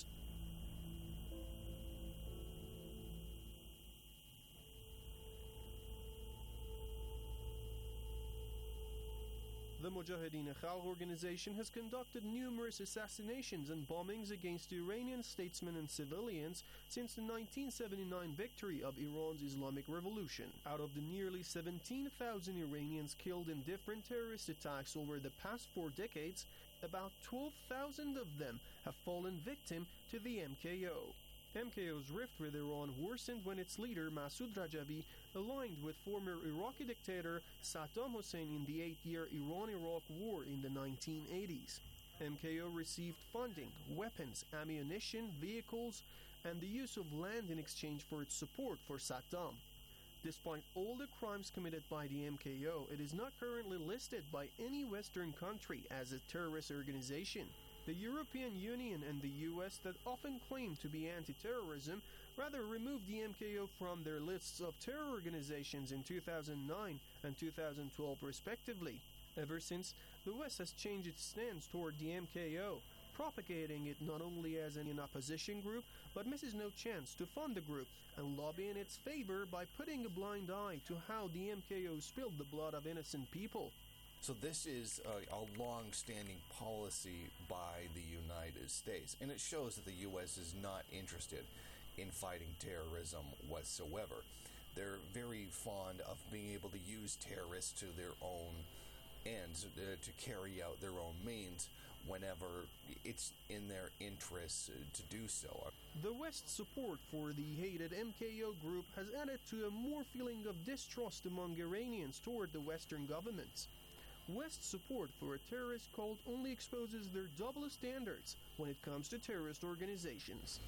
The Mujahideen Khalq organization has conducted numerous assassinations and bombings against Iranian statesmen and civilians since the nineteen seventy-nine victory of Iran's Islamic Revolution. Out of the nearly seventeen thousand Iranians killed in different terrorist attacks over the past four decades, about twelve thousand of them have fallen victim to the M K O. M K O's rift with Iran worsened when its leader, Masoud Rajavi, aligned with former Iraqi dictator Saddam Hussein in the eight-year Iran-Iraq War in the nineteen eighties. M K O received funding, weapons, ammunition, vehicles, and the use of land in exchange for its support for Saddam. Despite all the crimes committed by the M K O, it is not currently listed by any Western country as a terrorist organization. The European Union and the U S that often claim to be anti-terrorism rather removed the M K O from their lists of terror organizations in two thousand nine and two thousand twelve respectively. Ever since, the West has changed its stance toward the M K O, propagating it not only as an opposition group, but misses no chance to fund the group and lobby in its favor by putting a blind eye to how the M K O spilled the blood of innocent people. So this is a, a long-standing policy by the United States, and it shows that the U S is not interested in fighting terrorism whatsoever. They're very fond of being able to use terrorists to their own ends, uh, to carry out their own means whenever it's in their interests uh, to do so. The West's support for the hated M K O group has added to a more feeling of distrust among Iranians toward the Western governments. West's support for a terrorist cult only exposes their double standards when it comes to terrorist organizations.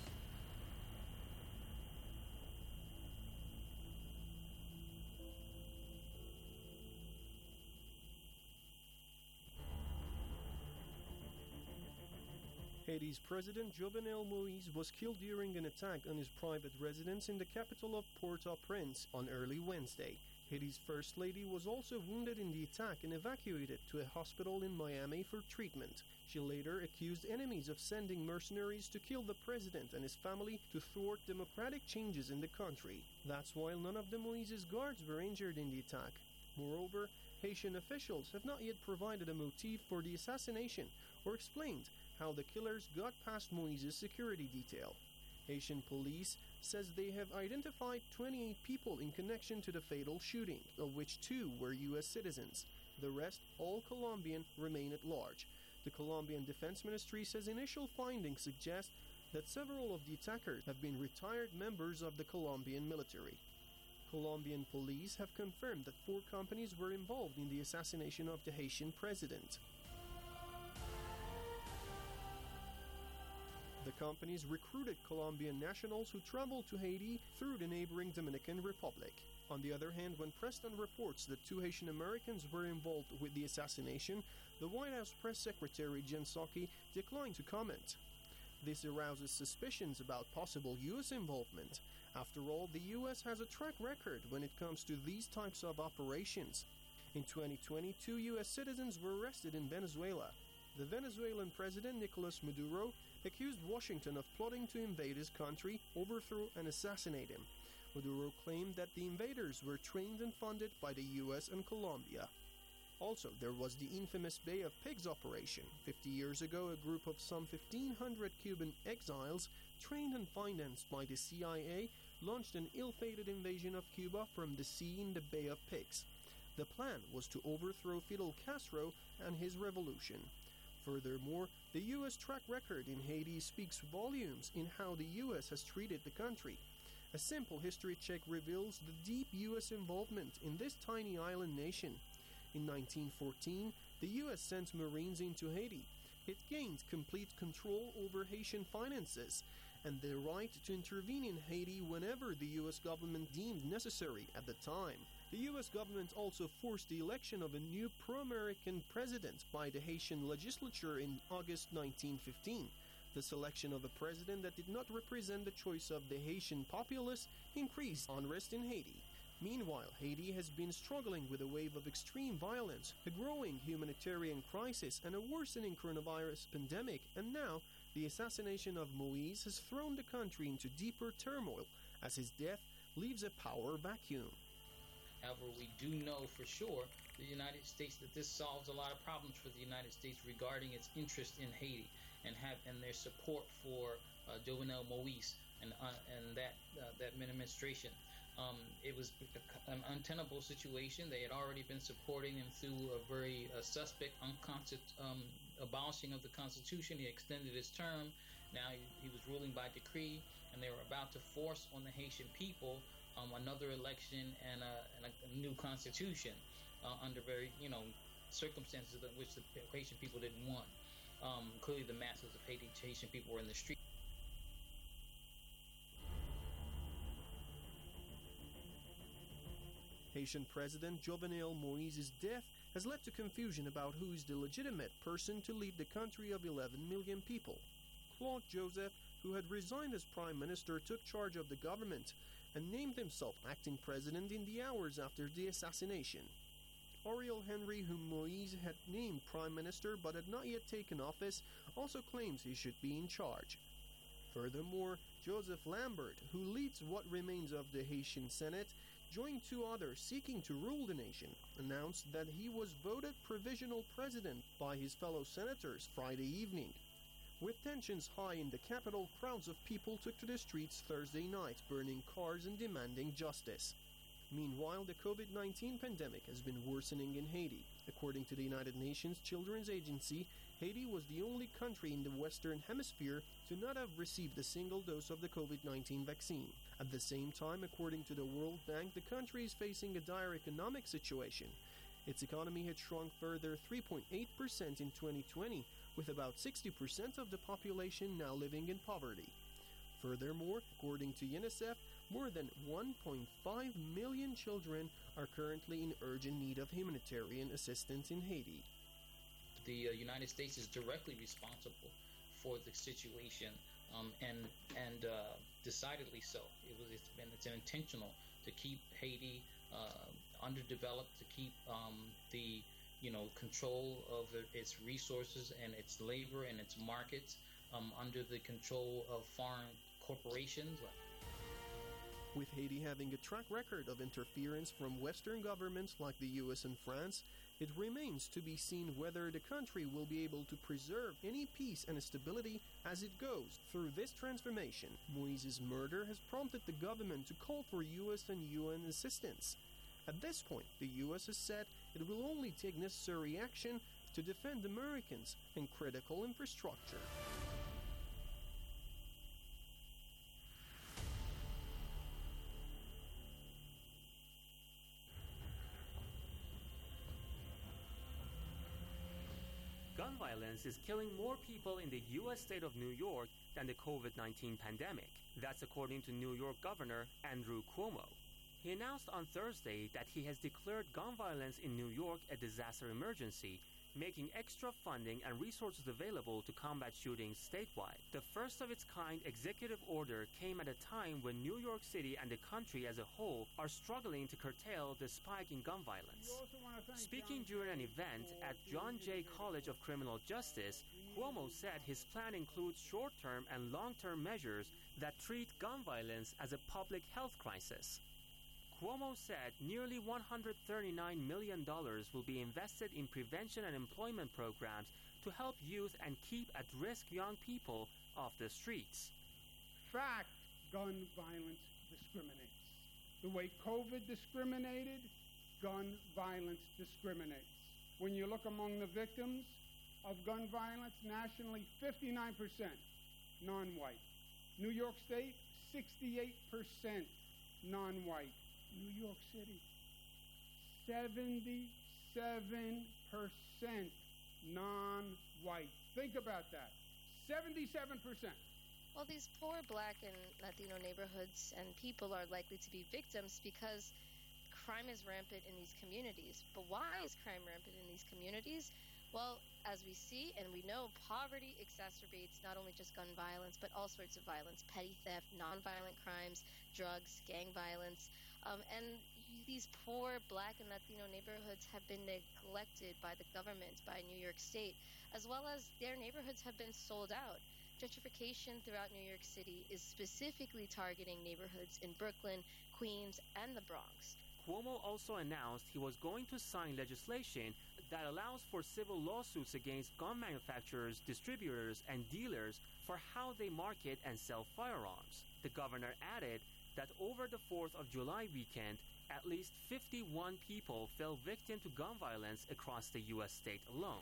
Haiti's President Jovenel Moïse was killed during an attack on his private residence in the capital of Port-au-Prince on early Wednesday. Haiti's First Lady was also wounded in the attack and evacuated to a hospital in Miami for treatment. She later accused enemies of sending mercenaries to kill the president and his family to thwart democratic changes in the country. That's while none of the Moïse's guards were injured in the attack. Moreover, Haitian officials have not yet provided a motive for the assassination or explained how the killers got past Moïse's security detail. Haitian police says they have identified twenty-eight people in connection to the fatal shooting, of which two were U S citizens. The rest, all Colombian, remain at large. The Colombian Defense Ministry says initial findings suggest that several of the attackers have been retired members of the Colombian military. Colombian police have confirmed that four companies were involved in the assassination of the Haitian president. The companies recruited Colombian nationals who traveled to Haiti through the neighboring Dominican Republic. On the other hand, when pressed on reports that two Haitian Americans were involved with the assassination, the White House press secretary Jen Psaki declined to comment. This arouses suspicions about possible U S involvement. After all, the U S has a track record when it comes to these types of operations. In twenty twenty, two U S citizens were arrested in Venezuela. The Venezuelan president Nicolas Maduro accused Washington of plotting to invade his country, overthrow and assassinate him. Maduro claimed that the invaders were trained and funded by the U S and Colombia. Also, there was the infamous Bay of Pigs operation. Fifty years ago, a group of some fifteen hundred Cuban exiles, trained and financed by the C I A, launched an ill-fated invasion of Cuba from the sea in the Bay of Pigs. The plan was to overthrow Fidel Castro and his revolution. Furthermore, the U S track record in Haiti speaks volumes in how the U S has treated the country. A simple history check reveals the deep U S involvement in this tiny island nation. In nineteen fourteen, the U S sent Marines into Haiti. It gained complete control over Haitian finances and the right to intervene in Haiti whenever the U S government deemed necessary at the time. The U S government also forced the election of a new pro-American president by the Haitian legislature in August nineteen fifteen. The selection of a president that did not represent the choice of the Haitian populace increased unrest in Haiti. Meanwhile, Haiti has been struggling with a wave of extreme violence, a growing humanitarian crisis, and a worsening coronavirus pandemic, and now the assassination of Moise has thrown the country into deeper turmoil as his death leaves a power vacuum. However, we do know for sure the United States that this solves a lot of problems for the United States regarding its interest in Haiti and have and their support for uh, Jovenel Moise and uh, and that uh, that administration. Um, it was an untenable situation. They had already been supporting him through a very uh, suspect unconsti- um, abolishing of the Constitution. He extended his term. Now he, he was ruling by decree, and they were about to force on the Haitian people um, another election and a, and a new constitution uh, under very, you know, circumstances in which the Haitian people didn't want. Um, clearly, the masses of Haiti, Haitian people were in the street. Haitian President Jovenel Moise's death has led to confusion about who is the legitimate person to lead the country of eleven million people. Claude Joseph, who had resigned as prime minister, took charge of the government and named himself acting president in the hours after the assassination. Ariel Henry, whom Moise had named prime minister but had not yet taken office, also claims he should be in charge. Furthermore, Joseph Lambert, who leads what remains of the Haitian Senate, joined two others seeking to rule the nation, announced that he was voted provisional president by his fellow senators Friday evening. With tensions high in the capital, crowds of people took to the streets Thursday night, burning cars and demanding justice. Meanwhile, the COVID nineteen pandemic has been worsening in Haiti. According to the United Nations Children's Agency, Haiti was the only country in the Western Hemisphere to not have received a single dose of the COVID nineteen vaccine. At the same time, according to the World Bank, the country is facing a dire economic situation. Its economy had shrunk further three point eight percent in twenty twenty, with about sixty percent of the population now living in poverty. Furthermore, according to UNICEF, more than one point five million children are currently in urgent need of humanitarian assistance in Haiti. The uh, United States is directly responsible for the situation, um, and and uh, decidedly so. It was it's been it's intentional to keep Haiti uh, underdeveloped, to keep um, the you know control of its resources and its labor and its markets um, under the control of foreign corporations. With Haiti having a track record of interference from Western governments like the U S and France, it remains to be seen whether the country will be able to preserve any peace and stability as it goes through this transformation. Moise's murder has prompted the government to call for U S and U N assistance. At this point, the U S has said it will only take necessary action to defend Americans and critical infrastructure. Gun violence is killing more people in the U S state of New York than the COVID nineteen pandemic. That's according to New York Governor Andrew Cuomo. He announced on Thursday that he has declared gun violence in New York a disaster emergency making extra funding and resources available to combat shootings statewide. The first of its kind executive order came at a time when New York City and the country as a whole are struggling to curtail the spike in gun violence. Speaking during an event at John Jay College of Criminal Justice, Cuomo said his plan includes short-term and long-term measures that treat gun violence as a public health crisis. Cuomo said nearly one hundred thirty-nine million dollars will be invested in prevention and employment programs to help youth and keep at-risk young people off the streets. Fact, gun violence discriminates. The way COVID discriminated, gun violence discriminates. When you look among the victims of gun violence nationally, fifty-nine percent non-white. New York State, sixty-eight percent non-white. New York City, seventy-seven percent non-white. Think about that. seventy-seven percent. Well, these poor Black and Latino neighborhoods and people are likely to be victims because crime is rampant in these communities. But why is crime rampant in these communities? Well, as we see and we know, poverty exacerbates not only just gun violence, but all sorts of violence, petty theft, nonviolent crimes, drugs, gang violence. Um, and these poor Black and Latino neighborhoods have been neglected by the government, by New York State, as well as their neighborhoods have been sold out. Gentrification throughout New York City is specifically targeting neighborhoods in Brooklyn, Queens, and the Bronx. Cuomo also announced he was going to sign legislation that allows for civil lawsuits against gun manufacturers, distributors, and dealers for how they market and sell firearms. The governor added that over the fourth of July weekend, at least fifty-one people fell victim to gun violence across the U S state alone.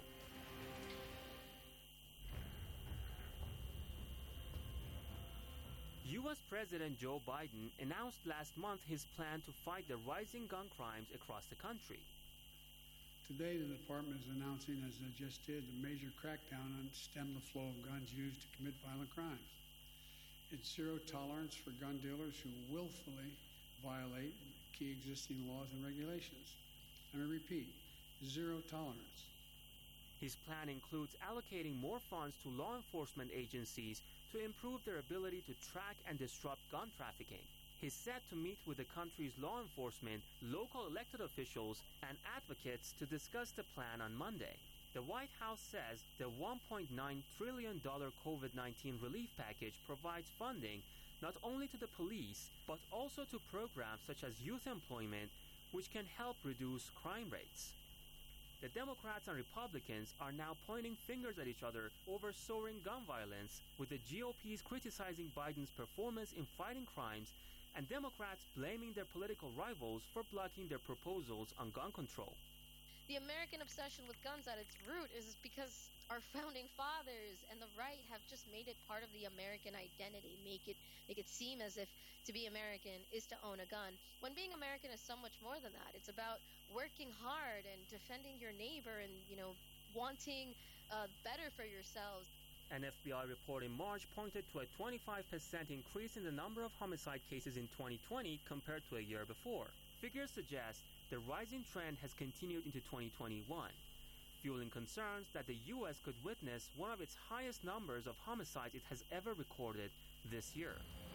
U S President Joe Biden announced last month his plan to fight the rising gun crimes across the country. Today, the department is announcing, as it just did, a major crackdown on stem the flow of guns used to commit violent crimes. It's zero tolerance for gun dealers who willfully violate key existing laws and regulations. And I repeat, zero tolerance. His plan includes allocating more funds to law enforcement agencies to improve their ability to track and disrupt gun trafficking. He's set to meet with the country's law enforcement, local elected officials, and advocates to discuss the plan on Monday. The White House says the one point nine trillion dollars COVID nineteen relief package provides funding not only to the police, but also to programs such as youth employment, which can help reduce crime rates. The Democrats and Republicans are now pointing fingers at each other over soaring gun violence, with the G O P's criticizing Biden's performance in fighting crimes and Democrats blaming their political rivals for blocking their proposals on gun control. The American obsession with guns at its root is because our founding fathers and the right have just made it part of the American identity, make it make it seem as if to be American is to own a gun, when being American is so much more than that. It's about working hard and defending your neighbor and, you know, wanting uh, better for yourselves. An F B I report in March pointed to a twenty-five percent increase in the number of homicide cases in twenty twenty compared to a year before. Figures suggest the rising trend has continued into twenty twenty-one, fueling concerns that the U S could witness one of its highest numbers of homicides it has ever recorded this year.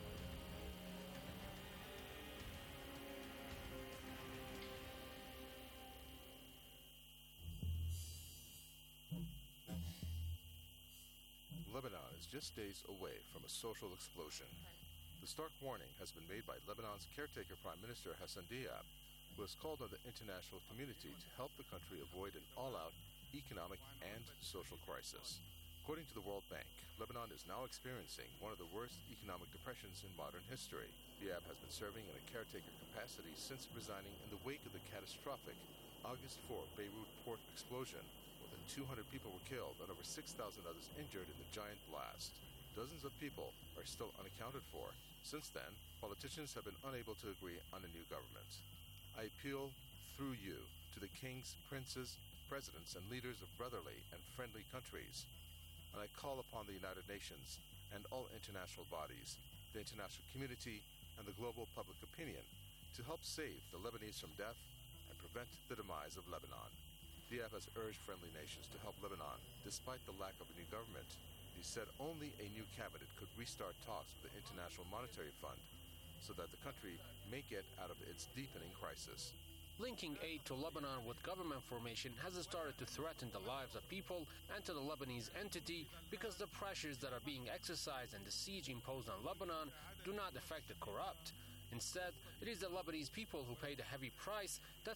Lebanon is just days away from a social explosion. The stark warning has been made by Lebanon's caretaker Prime Minister Hassan Diab, who has called on the international community to help the country avoid an all-out economic and social crisis. According to the World Bank, Lebanon is now experiencing one of the worst economic depressions in modern history. Diab has been serving in a caretaker capacity since resigning in the wake of the catastrophic August fourth Beirut port explosion. More than two hundred people were killed and over six thousand others injured in the giant blast. Dozens of people are still unaccounted for. Since then, politicians have been unable to agree on a new government. I appeal through you to the kings, princes, presidents, and leaders of brotherly and friendly countries. And I call upon the United Nations and all international bodies, the international community, and the global public opinion to help save the Lebanese from death and prevent the demise of Lebanon. Diab has urged friendly nations to help Lebanon, despite the lack of a new government. He said only a new cabinet could restart talks with the International Monetary Fund so that the country may get out of its deepening crisis. Linking aid to Lebanon with government formation has started to threaten the lives of people and to the Lebanese entity because the pressures that are being exercised and the siege imposed on Lebanon do not affect the corrupt. Instead, it is the Lebanese people who pay the heavy price that